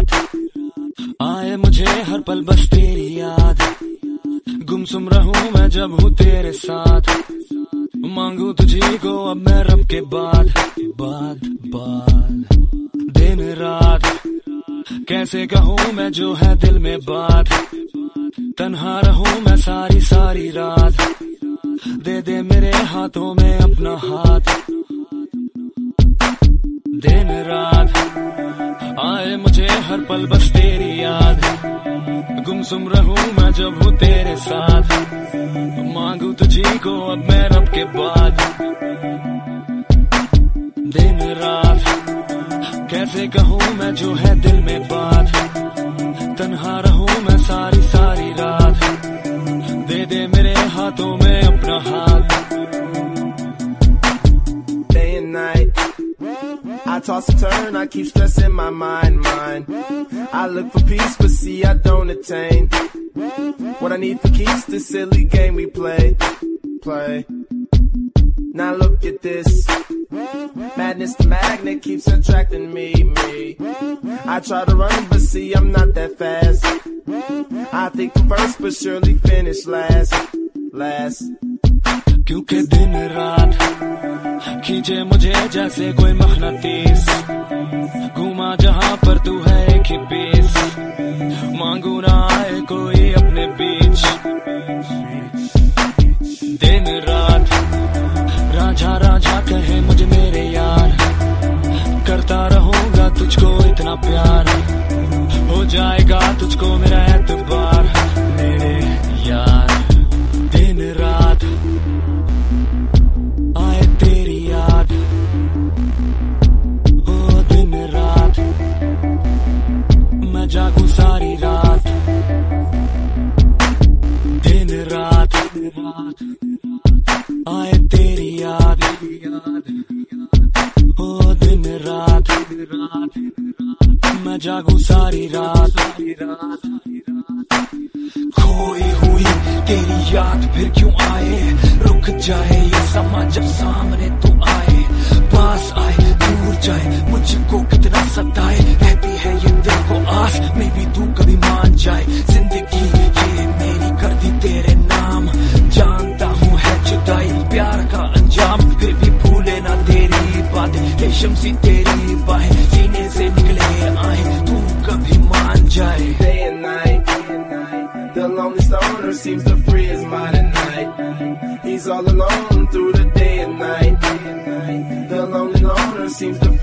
रात आए मुझे हर पल बस तेरी याद। गुमसुम रहूं मैं जब हूँ तेरे साथ, मांगू तुझी को अब मैं रब के बाद दिन रात। कैसे कहूँ मैं जो है दिल में बात, तन्हा रहूं मैं सारी सारी रात। दे दे मेरे हाथों में अपना हाथ। दिन रात आए मुझे हर पल बस तेरी याद। गुमसुम रहूं मैं जब हूँ तेरे साथ, मांगू तुझी को अब मैं रब के बाद। दिन रात कैसे कहूँ मैं जो है दिल में बात, तन्हा रहूं मैं सारी सारी रात। दे दे मेरे हाथों में अपना हाथ। Day and night I toss and turn, I keep stressing my mind. I look for peace, but see I don't attain what I need for keeps this silly game we play. Now look at this madness, the magnet keeps attracting me. I try to run, but see I'm not that fast. I think I'm first, but surely finish last. क्योंकि दिन रात खींचे मुझे जैसे कोई मखनातीस, घूमा जहां पर तू है एक ही पीस। मांगू ना आए कोई अपने बीच। दिन रात राझा राझा कहे मुझे मेरे यार, करता रहूंगा तुझको इतना प्यार। हो जाएगा तुझको मेरा एतबार मेरे यार। दिन रात आए तेरी याद, ओ दिन रात मैं जागूं सारी रात। दिन रात आए तेरी याद, ओ दिन रात मैं जागूं सारी रात। खोई हुई तेरी याद फिर क्यों आए, रुक जाए ये समा जब सामने तू आए। पास आए दूर जाए मुझको कितना सताए, रहती है ये दिल को आस में भी तू कभी मान जाए। जिंदगी ये मेरी कर दी तेरे नाम, जानता हूँ है जुदाई प्यार का अंजाम। फिर भी भूले ना तेरी बातें, रेशम सी तेरी बाहें सीने से निकले आए, तू कभी मान जाए। Day and night the lonely stoner seems to free his mind at night. He's all alone through the day and night. The lonely loner seems to